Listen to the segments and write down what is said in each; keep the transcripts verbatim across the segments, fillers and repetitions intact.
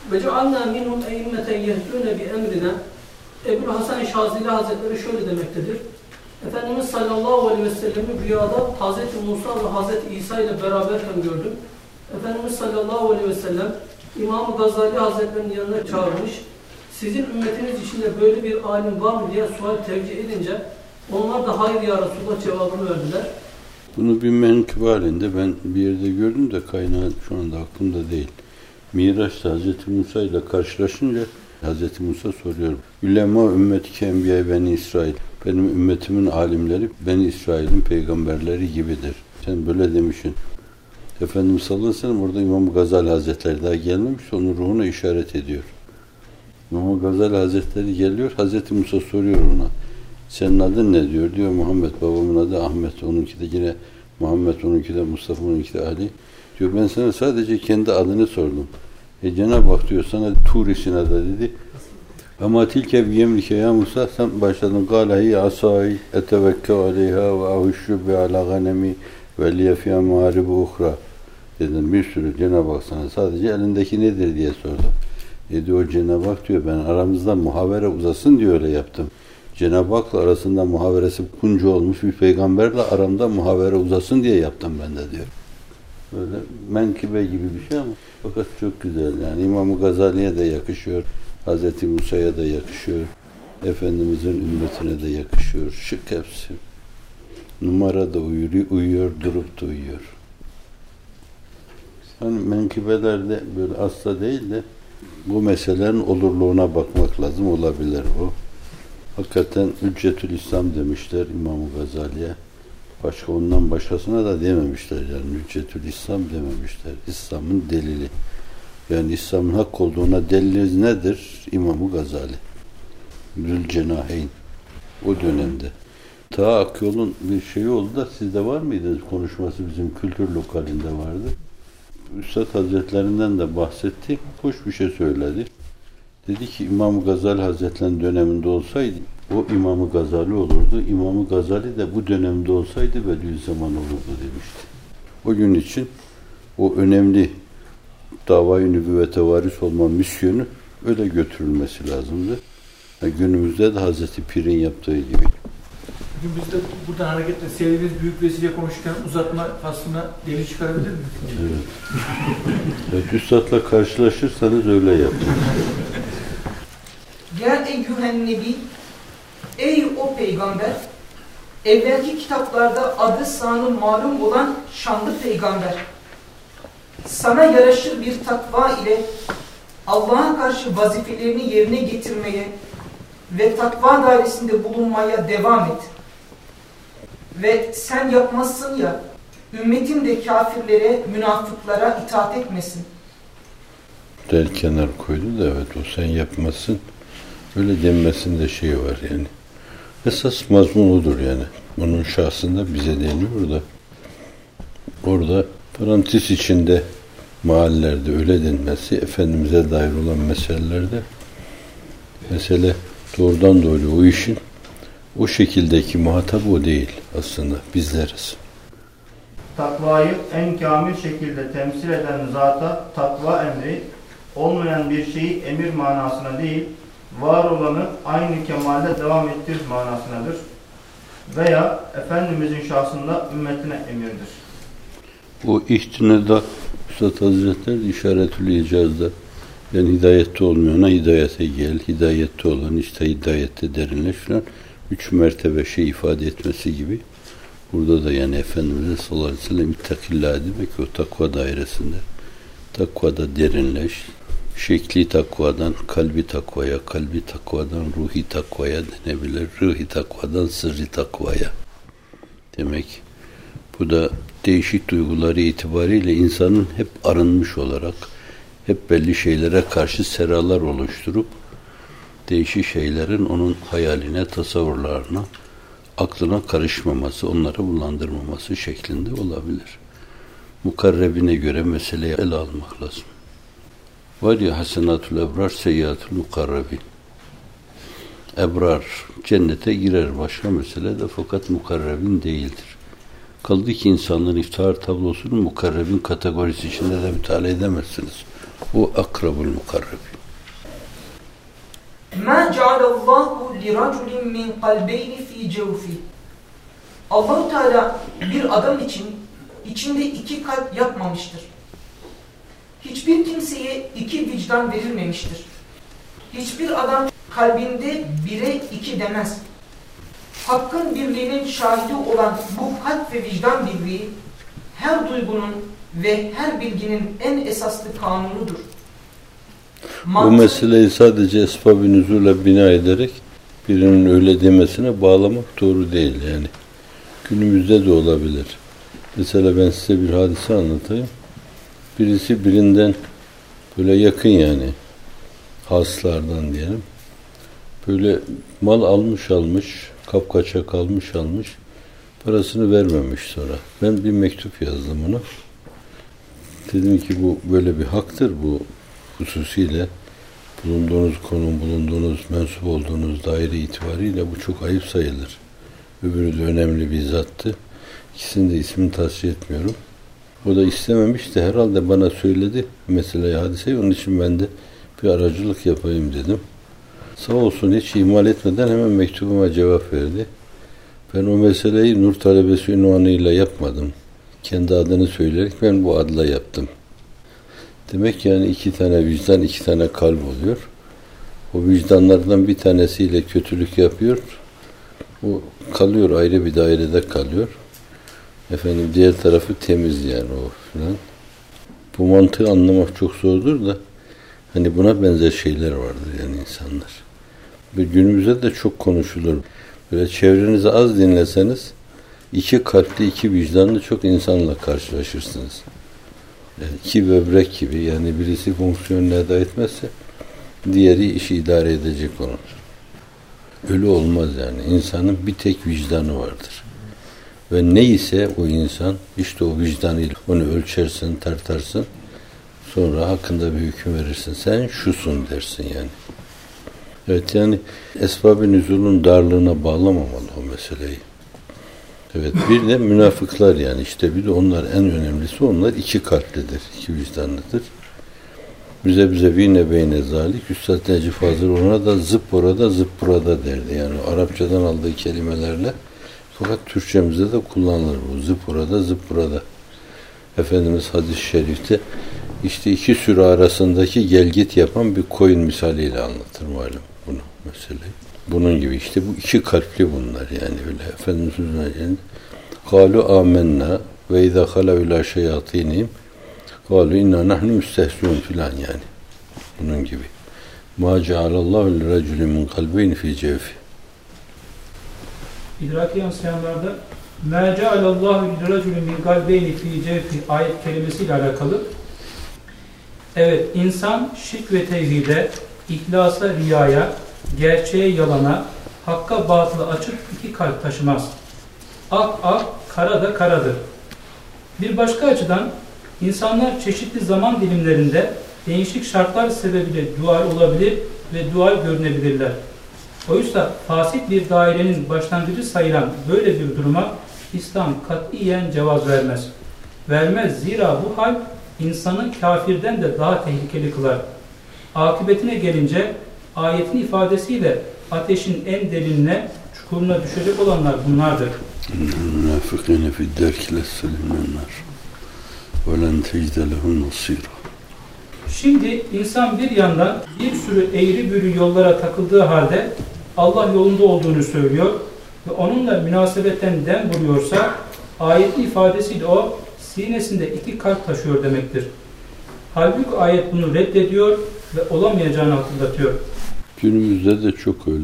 Ve cealna minhum e'immeten yehdûne bi emrina. Ebu Hasan Şazili Hazretleri şöyle demektedir. Efendimiz sallallahu aleyhi ve sellem'i rüyada Hazreti Musa ve Hazreti İsa ile beraberken gördüm. Efendimiz sallallahu aleyhi ve sellem İmam-ı Gazali Hazretleri'nin yanına çağırmış. Sizin ümmetiniz içinde böyle bir alim var mı diye sual tevcih edince onlar da hayır ya Resulullah cevabını verdiler. Bunu bir menkıbe halinde ben bir yerde gördüm de kaynağı şu anda aklımda değil. Miraç'ta Hazreti Musa ile karşılaşınca Hazreti Musa soruyor. Ülema ümmeti enbiya beni İsrail. Benim ümmetimin alimleri Beni İsrail'in peygamberleri gibidir. Sen böyle demişsin. Efendimiz sallallahu aleyhi ve sellem orada İmam Gazali Hazretleri daha gelmemiş, onun ruhuna işaret ediyor. İmam Gazali Hazretleri geliyor, Hazreti Musa soruyor ona. Senin adın ne diyor? Diyor Muhammed, babamın adı Ahmet, onunki de yine Muhammed, onunki de Mustafa, onunki de Ali. Diyor ben sana sadece kendi adını sordum. E Cenab-ı Hak diyor sana Tur-i da dedi. Ama tilke biyemlike ya Musa sen başladın. Gâlehi asâi etevekke aleyha ve ahuşşu bi ala ganemi ve liyefiyâ mâribu uhra. Dedim bir sürü Cenab-ı Hak sana sadece elindeki nedir diye sordu. E diyor Cenab-ı Hak diyor ben aramızda muhavere uzasın diye öyle yaptım. Cenab-ı Hak'la arasında muhaveresi kuncu olmuş bir peygamberle aramda muhavere uzasın diye yaptım ben de diyor. Böyle menkıbe gibi bir şey ama fakat çok güzel yani İmam-ı Gazali'ye de yakışıyor, Hazreti Musa'ya da yakışıyor, Efendimiz'in ümmetine de yakışıyor, şık hepsi. Numara da uyuyor, uyuyor durup da uyuyor. Hani menkıbelerde böyle asla değil de bu meselelerin olurluğuna bakmak lazım, olabilir o. Hakikaten Hüccetül İslam demişler İmam-ı Gazali'ye. Başka ondan başkasına da dememişler yani Hüccetül İslam dememişler. İslam'ın delili. Yani İslam'ın hak olduğuna delil nedir? İmam-ı Gazali. Zülcenaheyn. O dönemde. Ta Akyol'un bir şeyi oldu da sizde var mıydı? Konuşması bizim kültür lokalinde vardı. Üstad Hazretlerinden de bahsetti. Hoş bir şey söyledi. Dedi ki İmam-ı Gazali Hazretleri'nin döneminde olsaydı o İmam-ı Gazali olurdu. İmam-ı Gazali de bu dönemde olsaydı Bediüzzaman olurdu demişti. O gün için o önemli davayı nübüvvete varis olma misyonu öyle götürülmesi lazımdı. Yani günümüzde de Hazreti Pir'in yaptığı gibi. Bugün biz de buradan hareketle sevdiğimiz büyük vesile konuşurken uzatma faslına delil çıkarabilir miyiz? Evet. Evet, üstadla karşılaşırsanız öyle yapın. Ya eyyühen nebi, ey o peygamber, evvelki kitaplarda adı sanı malum olan şanlı peygamber, sana yaraşır bir takva ile Allah'a karşı vazifelerini yerine getirmeye ve takva dairesinde bulunmaya devam et. Ve sen yapmazsın ya, ümmetin de kafirlere, münafıklara itaat etmesin. Del kenar koydu da evet o sen yapmasın. Öyle denmesinde şey var yani. Esas mazmun odur yani. Onun şahsında bize deniyor da. Orada parantez içinde mahallelerde öyle denmesi, Efendimiz'e dair olan meselelerde mesele doğrudan doğru o işin o şekildeki muhatabı o değil aslında bizleriz. Takvayı en kamil şekilde temsil eden zata takva emri olmayan bir şeyi emir manasına değil, var olanı aynı kemalde devam ettir manasınadır. Veya Efendimizin şahsında ümmetine emirdir. O ihtinada Üstad Hazretleri işaretül icazda yani hidayette olmayana hidayete gel, hidayette olan işte hidayette derinleş falan üç mertebe şey ifade etmesi gibi burada da yani Efendimiz'e sallallahu aleyhi ve sellem ittakillâh demek o takva dairesinde takvada derinleş, şekli takvadan kalbi takvaya, kalbi takvadan ruhi takvaya denebilir, ruhi takvadan sırrı takvaya demek. Bu da değişik duyguları itibariyle insanın hep arınmış olarak hep belli şeylere karşı seralar oluşturup değişik şeylerin onun hayaline, tasavvurlarına, aklına karışmaması, onları bulandırmaması şeklinde olabilir. Mukarrebine göre meseleyi ele almak lazım. Var ya hasenatul ebrar, seyyiatul mukarrebin. Ebrar cennete girer başka mesele de fakat mukarrebin değildir. Kaldı ki insanların iftihar tablosunun mukarrebin kategorisi içinde de müteala edemezsiniz. O akrabul mukarrabin. مَا جَعَلَ اللّٰهُ لِرَجُلٍ مِّنْ قَلْبَيْنِ ف۪ي جَوْفِهِ Allah-u Teala bir adam için içinde iki kalp yapmamıştır. Hiçbir kimseye iki vicdan verilmemiştir. Hiçbir adam kalbinde bire iki demez. Hakkın birliğinin şahidi olan bu kalp ve vicdan birliği her duygunun ve her bilginin en esaslı kanunudur. Bu meseleyi sadece esbab-ı nüzule bina ederek birinin öyle demesine bağlamak doğru değil yani. Günümüzde de olabilir. Mesela ben size bir hadise anlatayım. Birisi birinden böyle yakın yani haslardan diyelim. Böyle mal almış almış, kapkaçak almış almış, parasını vermemiş sonra. Ben bir mektup yazdım ona. Dedim ki bu böyle bir haktır bu hususiyle. Bulunduğunuz konum, bulunduğunuz, mensup olduğunuz daire itibariyle bu çok ayıp sayılır. Öbürü de önemli bir zattı. İkisinin de ismini tavsiye etmiyorum. O da istememiş de herhalde bana söyledi meseleyi, hadiseyi. Onun için ben de bir aracılık yapayım dedim. Sağ olsun hiç ihmal etmeden hemen mektubuma cevap verdi. Ben o meseleyi Nur Talebesi ünvanıyla yapmadım. Kendi adını söyleyerek ben bu adla yaptım. Demek yani iki tane vicdan, iki tane kalp oluyor. O vicdanlardan bir tanesiyle kötülük yapıyor. O kalıyor, ayrı bir dairede kalıyor. Efendim diğer tarafı temiz yani o filan. Bu mantığı anlamak çok zordur da hani buna benzer şeyler vardır yani insanlar. Ve günümüzde de çok konuşulur. Böyle çevrenizi az dinleseniz iki kalpli, iki vicdanlı çok insanla karşılaşırsınız. Yani iki böbrek gibi yani birisi fonksiyonunu eda etmezse diğeri işi idare edecek olur. Öyle olmaz yani. İnsanın bir tek vicdanı vardır. Ve neyse o insan işte o vicdanıyla onu ölçersin, tartarsın. Sonra hakkında bir hüküm verirsin. Sen şusun dersin yani. Evet yani esbab-ı nüzulun darlığına bağlamamalı o meseleyi. Evet bir de münafıklar yani işte bir de onlar en önemlisi onlar iki kalplidir, iki vicdanlıdır. Bize bize bine beyne zalik. Üstad Necip Fazıl ona da zıp orada zıp burada derdi. Yani Arapçadan aldığı kelimelerle fakat Türkçemizde de kullanılır bu. Zıp orada zıp burada. Efendimiz hadis-i şerifte işte iki sürü arasındaki gelgit yapan bir koyun misaliyle anlatır malum bunu meseleyi. Bunun gibi işte bu iki kalpli bunlar yani öyle. Efendimiz yani kalu amenna ve izâ halâ ilâ şeyâtînihim kalu inna nahnu müstehsûn filan yani. Bunun gibi. Mâ cealallahu liracülü min kalbeyni fî cevfi. İdraki yansıyanlarda mâ cealallahu liracülü min kalbeyni fî cevfi ayet kelimesiyle alakalı. Evet, insan şirk ve tevhide, ihlasa, riyaya, gerçeğe, yalana, hakka, batıla açık iki kalp taşımaz. Ak ak, kara da karadır. Bir başka açıdan insanlar çeşitli zaman dilimlerinde değişik şartlar sebebiyle dual olabilir ve dual görünebilirler. Oysa fasit bir dairenin başlangıcı sayılan böyle bir duruma İslam katiyen cevaz vermez. Vermez zira bu hal insanı kafirden de daha tehlikeli kılar. Akıbetine gelince ayetin ifadesiyle ateşin en derinine, çukuruna düşecek olanlar bunlardır. Münafıkîne fid-derki lesselîmen nâr ve len tecide lehum nasîrâ. Şimdi insan bir yandan bir sürü eğri büğrü yollara takıldığı halde Allah yolunda olduğunu söylüyor ve onunla münasebetten dem vuruyorsa ayetin ifadesiyle o sinesinde iki kalp taşıyor demektir. Halbuki ayet bunu reddediyor ve olamayacağını hatırlatıyor. Günümüzde de çok öyle.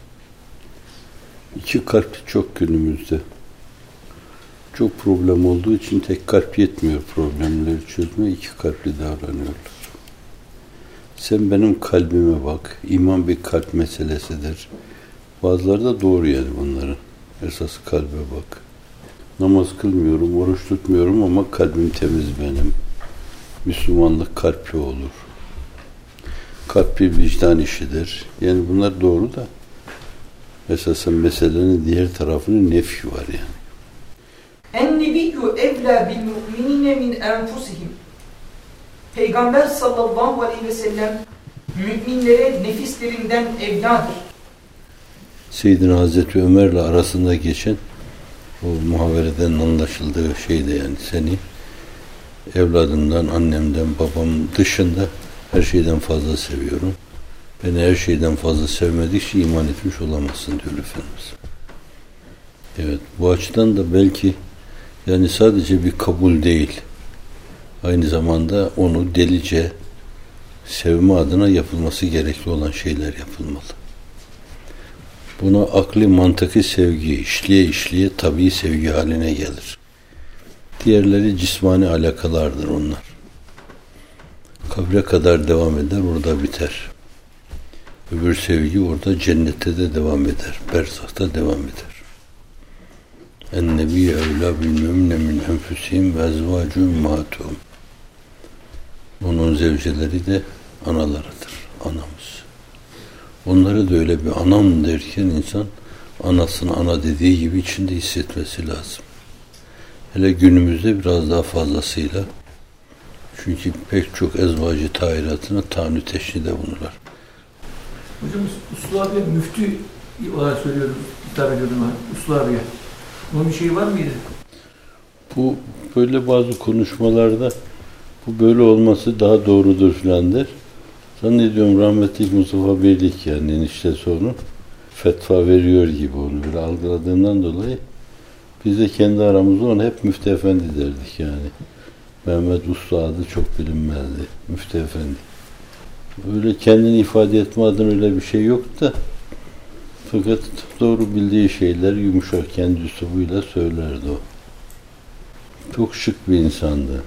İki kalp çok günümüzde. Çok problem olduğu için tek kalp yetmiyor problemleri çözmeye. İki kalpli davranıyorlar. Sen benim kalbime bak. İman bir kalp meselesidir. Bazıları da doğru yani bunların. Esas kalbe bak. Namaz kılmıyorum, oruç tutmuyorum ama kalbim temiz benim. Müslümanlık kalpli olur. Kalp bir vicdan işidir. Yani bunlar doğru da esasen meselenin diğer tarafının nefi var yani. En-nebiyyü evlâ bil mu'minîne min enfusihim. Peygamber sallallahu aleyhi ve sellem müminlere nefislerinden evladır. Seyyidina Hazreti Ömer'le arasında geçen o muhabereden anlaşıldığı şeyde yani seni evladımdan, annemden, babam dışında her şeyden fazla seviyorum. Beni her şeyden fazla sevmedikçe iman etmiş olamazsın diyor Efendimiz. Evet, bu açıdan da belki yani sadece bir kabul değil, aynı zamanda onu delice sevme adına yapılması gerekli olan şeyler yapılmalı. Buna akli mantıki sevgi, işliye işliye tabii sevgi haline gelir. Diğerleri cismani alakalardır onlar. Kabre kadar devam eder, orada biter. Öbür sevgi orada cennette de devam eder, berzahta devam eder. En-nebiyyü evlâ bil-mü'mine min enfusihim ve ezvâcû ummâtuhum. Onun zevceleri de analarıdır, anamız. Onları da öyle bir anam derken insan anasını ana dediği gibi içinde hissetmesi lazım. Hele günümüzde biraz daha fazlasıyla. Çünkü pek çok ezvacı tahiratına tanü teşhide bulunurlar. Hocam Uslu abiye müftü olarak söylüyorum, hitap ediyordum ben Uslu abiye. Bunun bir şeyi var mıydı? Bu böyle bazı konuşmalarda bu böyle olması daha doğrudur filan der. Zannediyorum rahmetli Mustafa Beylik yani eniştesi onu fetva veriyor gibi onu böyle algıladığından dolayı biz de kendi aramızda ona hep Müftü Efendi derdik yani. Mehmet Usta adı çok bilinmezdi. Müftü Efendi. Öyle kendini ifade etme adına öyle bir şey yok da fakat doğru bildiği şeyler yumuşak kendi üslubuyla söylerdi o. Çok şık bir insandı.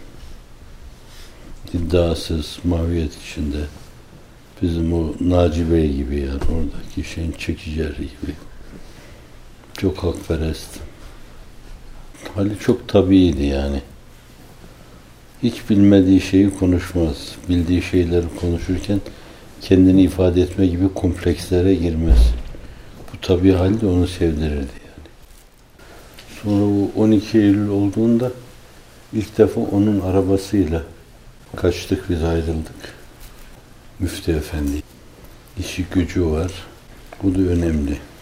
İddiasız, mahviyet içinde. Bizim o Naci Bey gibi yani oradaki şeyin çekiceri gibi. Çok hakperest. Hali çok tabiiydi yani. Hiç bilmediği şeyi konuşmaz. Bildiği şeyleri konuşurken kendini ifade etme gibi komplekslere girmez. Bu tabii halde onu sevdirirdi yani. Sonra bu on iki Eylül olduğunda ilk defa onun arabasıyla kaçtık, biz ayrıldık. Müftü Efendi. İşi gücü var. Bu da önemli.